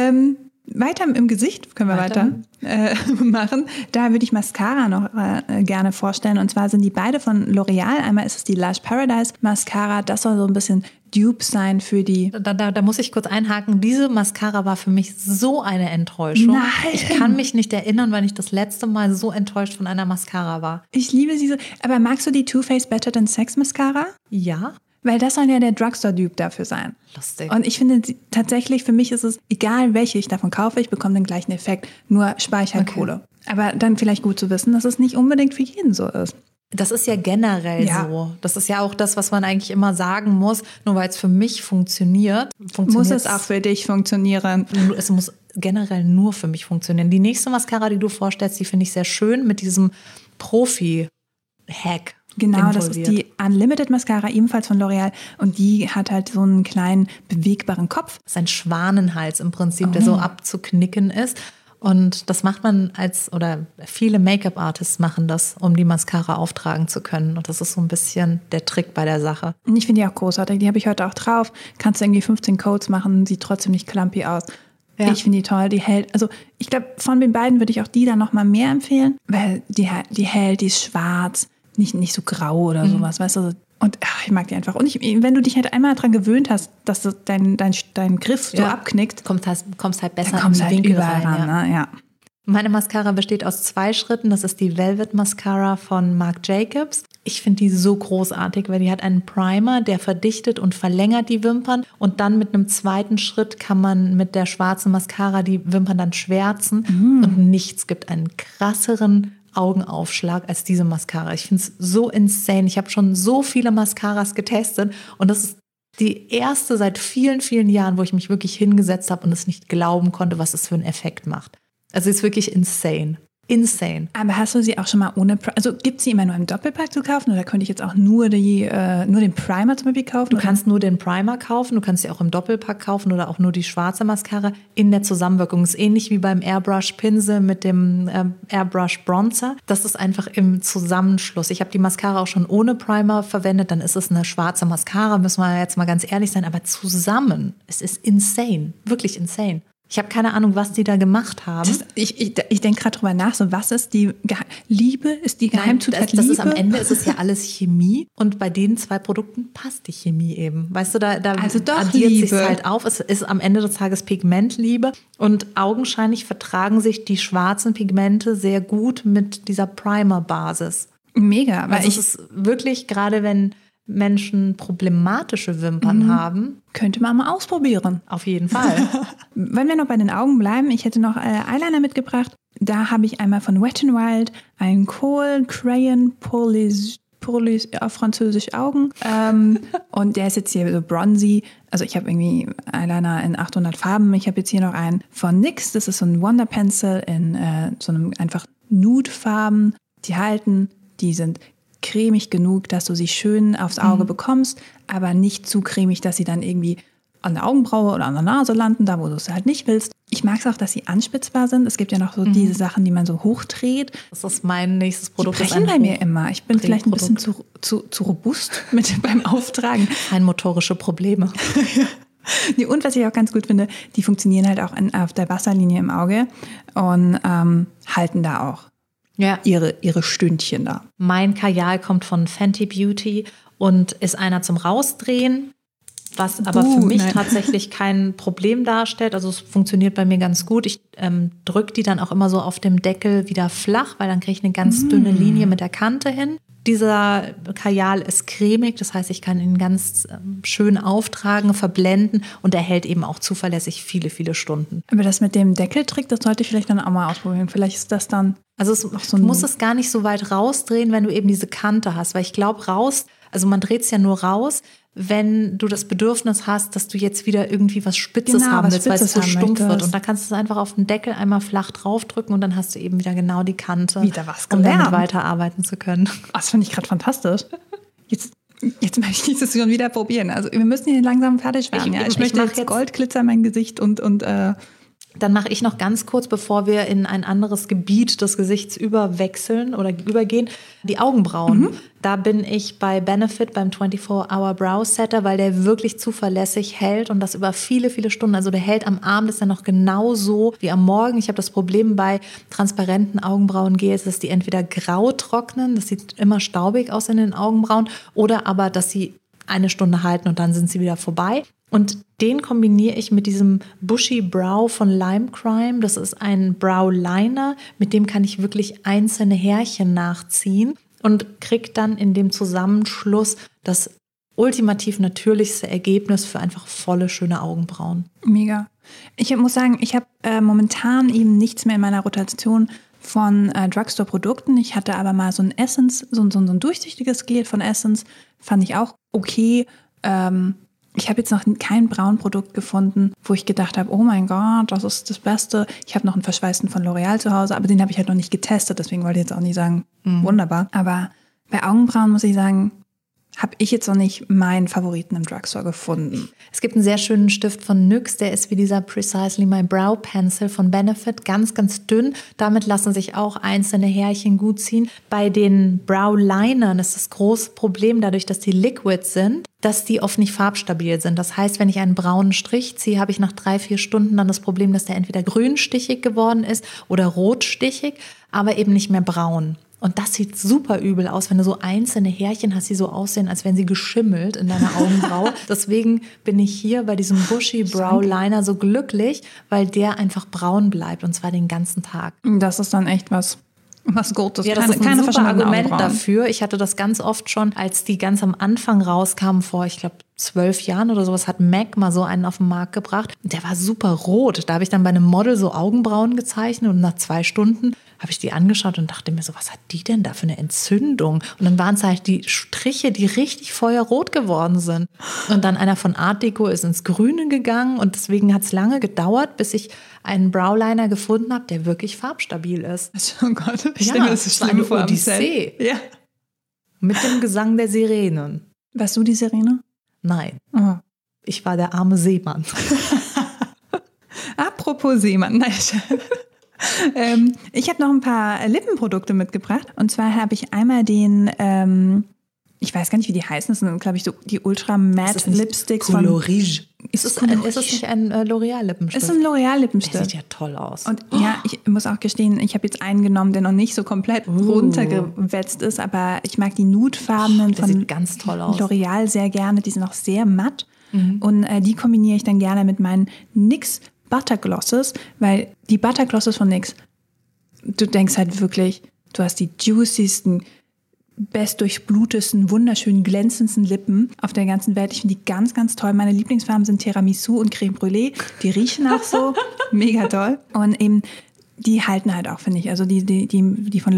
Weiter im Gesicht können wir weiter machen. Da würde ich Mascara noch gerne vorstellen. Und zwar sind die beide von L'Oreal. Einmal ist es die Lush Paradise Mascara. Das soll so ein bisschen Dupe sein für die... Da muss ich kurz einhaken. Diese Mascara war für mich so eine Enttäuschung. Nein. Ich kann mich nicht erinnern, wann ich das letzte Mal so enttäuscht von einer Mascara war. Ich liebe sie so. Aber magst du die Too Faced Better Than Sex Mascara? Ja. Weil das soll ja der Drugstore-Dupe dafür sein. Lustig. Und ich finde tatsächlich, für mich ist es egal, welche ich davon kaufe, ich bekomme den gleichen Effekt, nur spare ich halt Kohle. Aber dann vielleicht gut zu wissen, dass es nicht unbedingt für jeden so ist. Das ist ja generell so. Das ist ja auch das, was man eigentlich immer sagen muss. Nur weil es für mich funktioniert muss es auch für dich funktionieren. Es muss generell nur für mich funktionieren. Die nächste Mascara, die du vorstellst, die finde ich sehr schön mit diesem Profi-Hack. Genau, das ist die Unlimited Mascara, ebenfalls von L'Oreal. Und die hat halt so einen kleinen bewegbaren Kopf. Das ist ein Schwanenhals im Prinzip, der so abzuknicken ist. Und das macht man oder viele Make-up-Artists machen das, um die Mascara auftragen zu können. Und das ist so ein bisschen der Trick bei der Sache. Und ich finde die auch großartig. Die habe ich heute auch drauf. Kannst du irgendwie 15 Coats machen, sieht trotzdem nicht clumpy aus. Ja. Ich finde die toll, die hält, also ich glaube, von den beiden würde ich auch die dann nochmal mehr empfehlen, weil die hält, die ist schwarz. Nicht so grau oder sowas, weißt du. Und ich mag die einfach. Und wenn du dich halt einmal daran gewöhnt hast, dass dein Griff so abknickt, kommst halt besser dann kommst in die Winkel rein. Ne? Ja. Meine Mascara besteht aus 2 Schritten. Das ist die Velvet Mascara von Marc Jacobs. Ich finde die so großartig, weil die hat einen Primer, der verdichtet und verlängert die Wimpern. Und dann mit einem zweiten Schritt kann man mit der schwarzen Mascara die Wimpern dann schwärzen. Und nichts gibt einen krasseren Augenaufschlag als diese Mascara. Ich finde es so insane. Ich habe schon so viele Mascaras getestet und das ist die erste seit vielen, vielen Jahren, wo ich mich wirklich hingesetzt habe und es nicht glauben konnte, was es für einen Effekt macht. Also es ist wirklich insane. insane. Aber hast du sie auch schon mal ohne, also gibt es sie immer nur im Doppelpack zu kaufen oder könnte ich jetzt auch nur den Primer zum Beispiel kaufen? Du kannst nur den Primer kaufen, du kannst sie auch im Doppelpack kaufen oder auch nur die schwarze Mascara in der Zusammenwirkung. Das ist ähnlich wie beim Airbrush-Pinsel mit dem Airbrush-Bronzer. Das ist einfach im Zusammenschluss. Ich habe die Mascara auch schon ohne Primer verwendet, dann ist es eine schwarze Mascara, müssen wir jetzt mal ganz ehrlich sein, aber zusammen, es ist insane, wirklich insane. Ich habe keine Ahnung, was die da gemacht haben. Ich denke gerade drüber nach, so was ist die Liebe? Ist die Geheimzutat das Liebe? Ist am Ende ist es ja alles Chemie und bei den 2 Produkten passt die Chemie eben. Weißt du, da also doch addiert Liebe. Sich halt auf. Es ist am Ende des Tages Pigmentliebe und augenscheinlich vertragen sich die schwarzen Pigmente sehr gut mit dieser Primer-Basis. Mega. Weil es ist wirklich, gerade wenn Menschen problematische Wimpern haben. Könnte man mal ausprobieren. Auf jeden Fall. Wenn wir noch bei den Augen bleiben, ich hätte noch Eyeliner mitgebracht. Da habe ich einmal von Wet n Wild einen Kohl Crayon Police auf Französisch Augen. Und der ist jetzt hier so bronzy. Also ich habe irgendwie Eyeliner in 800 Farben. Ich habe jetzt hier noch einen von NYX. Das ist so ein Wonder Pencil in so einem einfach Nude-Farben. Die halten, die sind cremig genug, dass du sie schön aufs Auge bekommst, aber nicht zu cremig, dass sie dann irgendwie an der Augenbraue oder an der Nase landen, da wo du es halt nicht willst. Ich mag es auch, dass sie anspitzbar sind. Es gibt ja noch so diese Sachen, die man so hochdreht. Das ist mein nächstes Produkt. Die brechen bei mir immer. Ich bin vielleicht ein bisschen zu robust beim Auftragen. Feinmotorische Probleme. Nee, und was ich auch ganz gut finde, die funktionieren halt auch auf der Wasserlinie im Auge und halten da auch. Ja. Ihre Stündchen da. Mein Kajal kommt von Fenty Beauty und ist einer zum Rausdrehen, was aber für mich tatsächlich kein Problem darstellt. Also es funktioniert bei mir ganz gut. Ich drücke die dann auch immer so auf dem Deckel wieder flach, weil dann kriege ich eine ganz dünne Linie mit der Kante hin. Dieser Kajal ist cremig, das heißt, ich kann ihn ganz schön auftragen, verblenden und er hält eben auch zuverlässig viele, viele Stunden. Aber das mit dem Deckeltrick, das sollte ich vielleicht dann auch mal ausprobieren. Vielleicht ist das dann... Also du musst es gar nicht so weit rausdrehen, wenn du eben diese Kante hast, weil ich glaube, also man dreht es ja nur raus, wenn du das Bedürfnis hast, dass du jetzt wieder irgendwie was Spitzes haben willst, weil es so stumpf wird. Und da kannst du es einfach auf den Deckel einmal flach draufdrücken und dann hast du eben wieder genau die Kante, wieder was um damit weiterarbeiten zu können. Das finde ich gerade fantastisch. Jetzt möchte ich das schon wieder probieren. Also wir müssen hier langsam fertig werden. Ich möchte jetzt Goldglitzer in mein Gesicht und dann mache ich noch ganz kurz, bevor wir in ein anderes Gebiet des Gesichts überwechseln oder übergehen, die Augenbrauen. Da bin ich bei Benefit beim 24-Hour Brow Setter, weil der wirklich zuverlässig hält und das über viele, viele Stunden. Also der hält am Abend, ist ja noch genauso wie am Morgen. Ich habe das Problem bei transparenten Augenbrauengels, dass die entweder grau trocknen, das sieht immer staubig aus in den Augenbrauen, oder aber, dass sie 1 Stunde halten und dann sind sie wieder vorbei. Und den kombiniere ich mit diesem Bushy Brow von Lime Crime. Das ist ein Brow Liner, mit dem kann ich wirklich einzelne Härchen nachziehen und kriege dann in dem Zusammenschluss das ultimativ natürlichste Ergebnis für einfach volle, schöne Augenbrauen. Mega. Ich muss sagen, ich habe momentan eben nichts mehr in meiner Rotation von Drugstore-Produkten. Ich hatte aber mal so ein Essence, so ein durchsichtiges Gel von Essence, fand ich auch okay. Ich habe jetzt noch kein Braunprodukt gefunden, wo ich gedacht habe, oh mein Gott, das ist das Beste. Ich habe noch einen verschweißten von L'Oreal zu Hause, aber den habe ich halt noch nicht getestet, deswegen wollte ich jetzt auch nicht sagen, wunderbar. Aber bei Augenbrauen muss ich sagen, habe ich jetzt noch nicht meinen Favoriten im Drugstore gefunden. Es gibt einen sehr schönen Stift von NYX, der ist wie dieser Precisely My Brow Pencil von Benefit, ganz, ganz dünn. Damit lassen sich auch einzelne Härchen gut ziehen. Bei den Brow Linern ist das große Problem, dadurch, dass die liquid sind, dass die oft nicht farbstabil sind. Das heißt, wenn ich einen braunen Strich ziehe, habe ich nach 3-4 Stunden dann das Problem, dass der entweder grünstichig geworden ist oder rotstichig, aber eben nicht mehr braun. Und das sieht super übel aus, wenn du so einzelne Härchen hast, die so aussehen, als wären sie geschimmelt in deiner Augenbraue. Deswegen bin ich hier bei diesem Bushy Brow Liner so glücklich, weil der einfach braun bleibt und zwar den ganzen Tag. Das ist dann echt was Gutes. Ja, das ist ein super Argument dafür. Ich hatte das ganz oft schon, als die ganz am Anfang rauskamen, vor, ich glaube, 12 Jahren oder sowas, hat MAC mal so einen auf den Markt gebracht. Der war super rot. Da habe ich dann bei einem Model so Augenbrauen gezeichnet und nach 2 Stunden habe ich die angeschaut und dachte mir so, was hat die denn da für eine Entzündung? Und dann waren es halt die Striche, die richtig feuerrot geworden sind. Und dann einer von Art Deco ist ins Grüne gegangen und deswegen hat es lange gedauert, bis ich einen Browliner gefunden habe, der wirklich farbstabil ist. Oh Gott, ich Ja, stelle mir das so es war schlimm eine vor. am Odyssee. Set. Ja. Mit dem Gesang der Sirenen. Warst du die Sirene? Nein, Oh. ich war der arme Seemann. Apropos Seemann, nein. Ich habe noch ein paar Lippenprodukte mitgebracht. Und zwar habe ich einmal den, ich weiß gar nicht, wie die heißen. Das sind, glaube ich, so die Ultra Matte Lipsticks von Colorige. Ist Ist es nicht ein L'Oreal-Lippenstift? ist ein L'Oreal-Lippenstift. Der sieht ja toll aus. Und ja, ich muss auch gestehen, ich habe jetzt einen genommen, der noch nicht so komplett runtergewetzt ist, aber ich mag die Nudefarbenen der von sieht ganz toll aus. L'Oreal sehr gerne. Die sind auch sehr matt. Und die kombiniere ich dann gerne mit meinen NYX Butterglosses, weil die Butterglosses von NYX, du denkst halt wirklich, du hast die juiciesten, bestdurchblutesten, wunderschönen, glänzendsten Lippen auf der ganzen Welt. Ich finde die ganz, ganz toll. Meine Lieblingsfarben sind Tiramisu und Creme Brûlée. Die riechen auch so. Mega toll. Und eben, die halten halt auch, finde ich. Also die von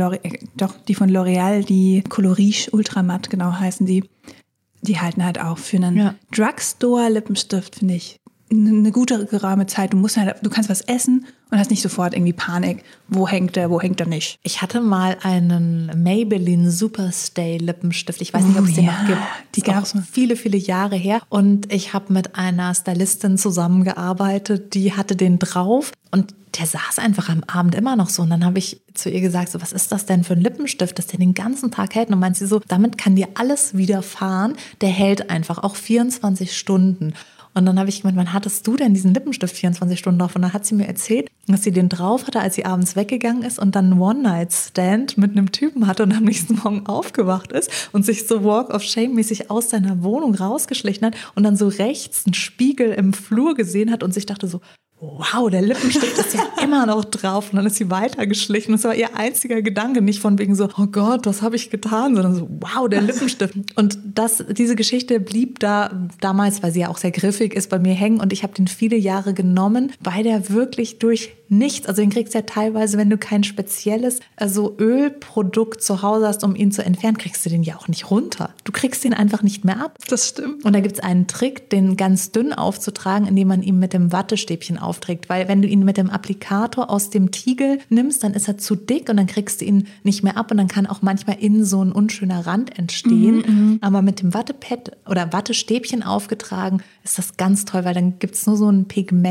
L'Oreal, die Colorige Ultramatt, genau heißen die. Die halten halt auch für einen Drugstore-Lippenstift, finde ich, eine gute geraume Zeit. Du kannst was essen und hast nicht sofort irgendwie Panik. Wo hängt der nicht? Ich hatte mal einen Maybelline Superstay Lippenstift. Ich weiß nicht, ob es den noch gibt. Die gab es auch viele, viele Jahre her. Und ich habe mit einer Stylistin zusammengearbeitet, die hatte den drauf. Und der saß einfach am Abend immer noch so. Und dann habe ich zu ihr gesagt, so, was ist das denn für ein Lippenstift, dass der den ganzen Tag hält? Und meint sie so, damit kann dir alles widerfahren. Der hält einfach auch 24 Stunden. Und dann habe ich gemeint, wann hattest du denn diesen Lippenstift 24 Stunden drauf? Und dann hat sie mir erzählt, dass sie den drauf hatte, als sie abends weggegangen ist und dann einen One-Night-Stand mit einem Typen hatte und am nächsten Morgen aufgewacht ist und sich so Walk-of-Shame-mäßig aus seiner Wohnung rausgeschlichen hat und dann so rechts einen Spiegel im Flur gesehen hat und sich dachte so, wow, der Lippenstift ist ja immer noch drauf. Und dann ist sie weitergeschlichen. Das war ihr einziger Gedanke. Nicht von wegen so, oh Gott, was habe ich getan? Sondern so, wow, der Lippenstift. Und diese Geschichte blieb damals, weil sie ja auch sehr griffig ist, bei mir hängen. Und ich habe den viele Jahre genommen, weil der wirklich durch nichts, also den kriegst du ja teilweise, wenn du kein spezielles Ölprodukt zu Hause hast, um ihn zu entfernen, kriegst du den ja auch nicht runter. Du kriegst den einfach nicht mehr ab. Das stimmt. Und da gibt es einen Trick, den ganz dünn aufzutragen, indem man ihn mit dem Wattestäbchen aufträgt. Weil wenn du ihn mit dem Applikator aus dem Tiegel nimmst, dann ist er zu dick und dann kriegst du ihn nicht mehr ab und dann kann auch manchmal innen so ein unschöner Rand entstehen. Aber mit dem Wattepad oder Wattestäbchen aufgetragen ist das ganz toll, weil dann gibt es nur so ein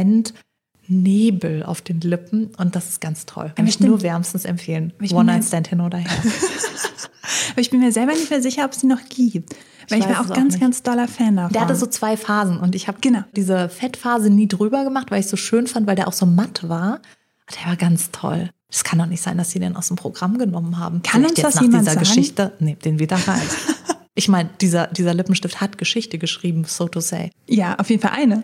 Pigmentnebel auf den Lippen und das ist ganz toll. Kann ich nur wärmstens empfehlen. One-Night-Stand hin oder her. Aber ich bin mir selber nicht mehr sicher, ob es die noch gibt. Weil ich war auch ganz, ganz doller Fan davon. Der hatte so 2 Phasen und ich habe diese Fettphase nie drüber gemacht, weil ich es so schön fand, weil der auch so matt war. Der war ganz toll. Es kann doch nicht sein, dass sie den aus dem Programm genommen haben. Kann uns das jemand sagen? Geschichte, nehmt den wieder rein. Ich meine, dieser Lippenstift hat Geschichte geschrieben, so to say. Ja, auf jeden Fall eine.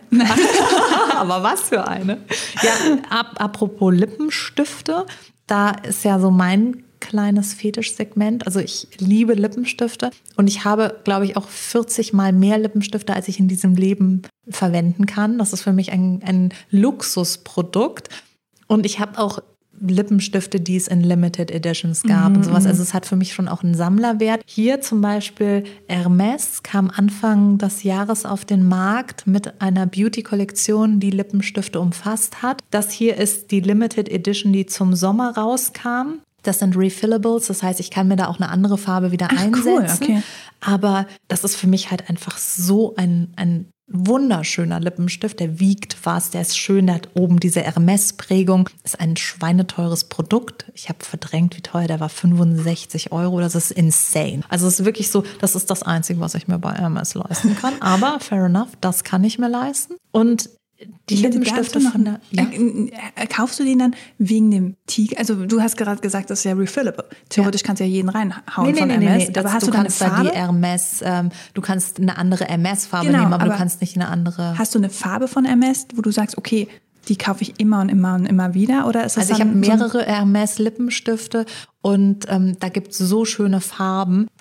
Aber was für eine? Ja, apropos Lippenstifte, da ist ja so mein kleines Fetischsegment. Also ich liebe Lippenstifte und ich habe, glaube ich, auch 40 Mal mehr Lippenstifte, als ich in diesem Leben verwenden kann. Das ist für mich ein Luxusprodukt. Und ich habe auch Lippenstifte, die es in Limited Editions gab und sowas. Also es hat für mich schon auch einen Sammlerwert. Hier zum Beispiel Hermès kam Anfang des Jahres auf den Markt mit einer Beauty-Kollektion, die Lippenstifte umfasst hat. Das hier ist die Limited Edition, die zum Sommer rauskam. Das sind Refillables, das heißt, ich kann mir da auch eine andere Farbe wieder einsetzen. Cool, okay. Aber das ist für mich halt einfach so ein wunderschöner Lippenstift. Der wiegt was, der ist schön, der hat oben diese Hermès-Prägung. Ist ein schweineteures Produkt. Ich habe verdrängt, wie teuer der war, 65 €. Das ist insane. Also es ist wirklich so, das ist das Einzige, was ich mir bei Hermès leisten kann. Aber fair enough, das kann ich mir leisten. Und die Lippenstift noch kaufst du den dann wegen dem Tiegel? Also du hast gerade gesagt, das ist ja refillable. Theoretisch kannst du ja jeden reinhauen von Hermès. Aber hast du kannst da die Hermès, du kannst eine andere Hermès-Farbe nehmen, aber du kannst nicht eine andere. Hast du eine Farbe von Hermès, wo du sagst, okay, die kaufe ich immer und immer und immer wieder? Oder ist das also ich habe mehrere Hermès-Lippenstifte und da gibt es so schöne Farben.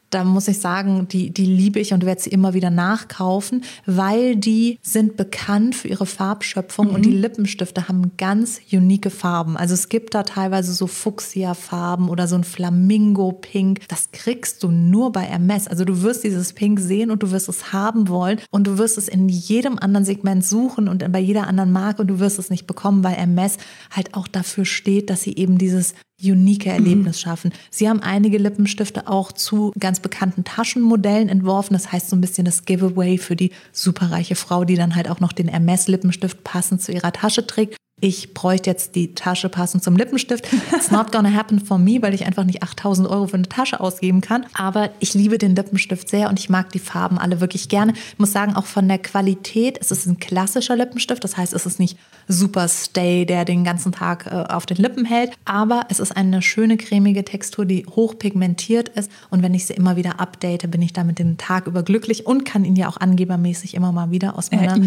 da muss ich sagen, die liebe ich und werde sie immer wieder nachkaufen, weil die sind bekannt für ihre Farbschöpfung und die Lippenstifte haben ganz unique Farben. Also es gibt da teilweise so Fuchsia-Farben oder so ein Flamingo-Pink. Das kriegst du nur bei Hermès. Also du wirst dieses Pink sehen und du wirst es haben wollen und du wirst es in jedem anderen Segment suchen und bei jeder anderen Marke und du wirst es nicht bekommen, weil Hermès halt auch dafür steht, dass sie eben dieses unique Erlebnis schaffen. Sie haben einige Lippenstifte auch zu ganz bekannten Taschenmodellen entworfen. Das heißt so ein bisschen das Giveaway für die superreiche Frau, die dann halt auch noch den Hermès Lippenstift passend zu ihrer Tasche trägt. Ich bräuchte jetzt die Tasche passend zum Lippenstift. It's not gonna happen for me, weil ich einfach nicht 8.000 € für eine Tasche ausgeben kann. Aber ich liebe den Lippenstift sehr und ich mag die Farben alle wirklich gerne. Ich muss sagen, auch von der Qualität, es ist ein klassischer Lippenstift. Das heißt, es ist nicht super stay, der den ganzen Tag auf den Lippen hält. Aber es ist eine schöne, cremige Textur, die hochpigmentiert ist. Und wenn ich sie immer wieder update, bin ich damit den Tag über glücklich und kann ihn ja auch angebermäßig immer mal wieder aus meiner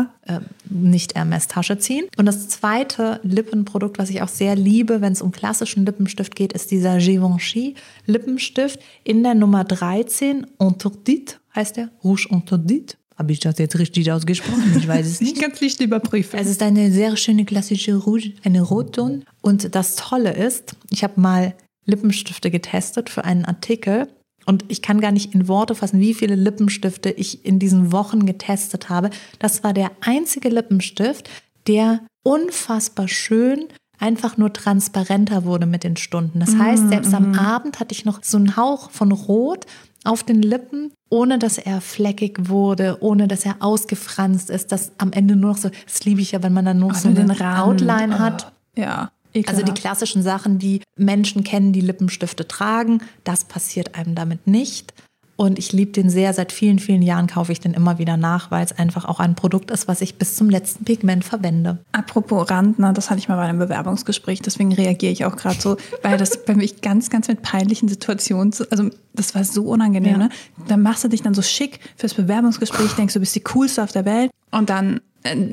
Nicht-Hermès-Tasche ziehen. Und das zweite Lippenprodukt, was ich auch sehr liebe, wenn es um klassischen Lippenstift geht, ist dieser Givenchy Lippenstift in der Nummer 13, Interdit heißt der, Rouge Interdit. Habe ich das jetzt richtig ausgesprochen? Ich weiß es nicht. Ich kann es nicht überprüfen. Es ist eine sehr schöne klassische Rouge, eine Rotton. Und das Tolle ist, ich habe mal Lippenstifte getestet für einen Artikel. Und ich kann gar nicht in Worte fassen, wie viele Lippenstifte ich in diesen Wochen getestet habe. Das war der einzige Lippenstift, der unfassbar schön einfach nur transparenter wurde mit den Stunden. Das heißt, selbst am Abend hatte ich noch so einen Hauch von Rot auf den Lippen, ohne dass er fleckig wurde, ohne dass er ausgefranst ist, dass am Ende nur noch so, das liebe ich ja, wenn man dann nur so eine Outline hat. Ja. Also die klassischen Sachen, die Menschen kennen, die Lippenstifte tragen, das passiert einem damit nicht. Und ich liebe den sehr. Seit vielen, vielen Jahren kaufe ich den immer wieder nach, weil es einfach auch ein Produkt ist, was ich bis zum letzten Pigment verwende. Apropos Randner, das hatte ich mal bei einem Bewerbungsgespräch, deswegen reagiere ich auch gerade so, weil das bei mich ganz, ganz mit peinlichen Situationen, also das war so unangenehm. Ne? Dann machst du dich dann so schick fürs Bewerbungsgespräch, denkst du bist die Coolste auf der Welt und dann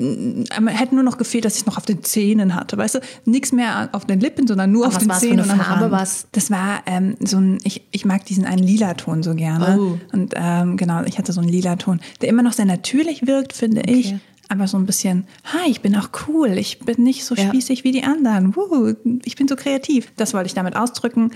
hätte nur noch gefehlt, dass ich noch auf den Zähnen hatte, weißt du? Nichts mehr auf den Lippen, sondern nur auf den Zähnen. Was war das für eine Farbe? Das war so ein, ich mag diesen einen Lila-Ton so gerne. Oh. Und genau, ich hatte so einen Lila-Ton, der immer noch sehr natürlich wirkt, finde ich. Aber so ein bisschen, hi, ich bin auch cool, ich bin nicht so spießig wie die anderen. Ich bin so kreativ. Das wollte ich damit ausdrücken.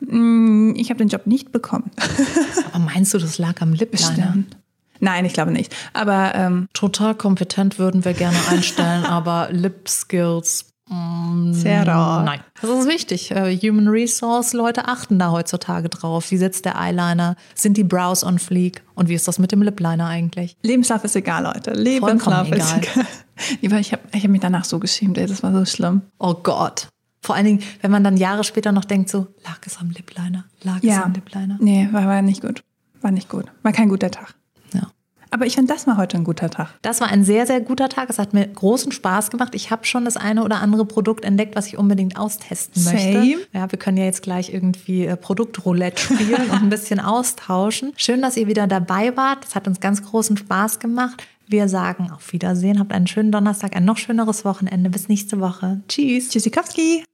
Ich habe den Job nicht bekommen. Aber meinst du, das lag am Lipliner? Bestimmt. Nein, ich glaube nicht. Aber total kompetent würden wir gerne einstellen, aber Lip Skills sehr rar. Nein. Das ist wichtig. Human Resource Leute achten da heutzutage drauf. Wie sitzt der Eyeliner? Sind die Brows on fleek? Und wie ist das mit dem Lip Liner eigentlich? Lebenslauf ist egal, Leute. Lebenslauf ist egal. Ich hab mich danach so geschämt, ey. Das war so schlimm. Oh Gott. Vor allen Dingen, wenn man dann Jahre später noch denkt, so, lag es am Lip Liner? Lag es am Lip Liner? Nee, war nicht gut. War nicht gut. War kein guter Tag. Ja. Aber ich finde, das war heute ein guter Tag. Das war ein sehr, sehr guter Tag. Es hat mir großen Spaß gemacht. Ich habe schon das eine oder andere Produkt entdeckt, was ich unbedingt austesten möchte. Ja, wir können ja jetzt gleich irgendwie Produktroulette spielen und ein bisschen austauschen. Schön, dass ihr wieder dabei wart. Es hat uns ganz großen Spaß gemacht. Wir sagen auf Wiedersehen. Habt einen schönen Donnerstag, ein noch schöneres Wochenende. Bis nächste Woche. Tschüss. Tschüssikowski.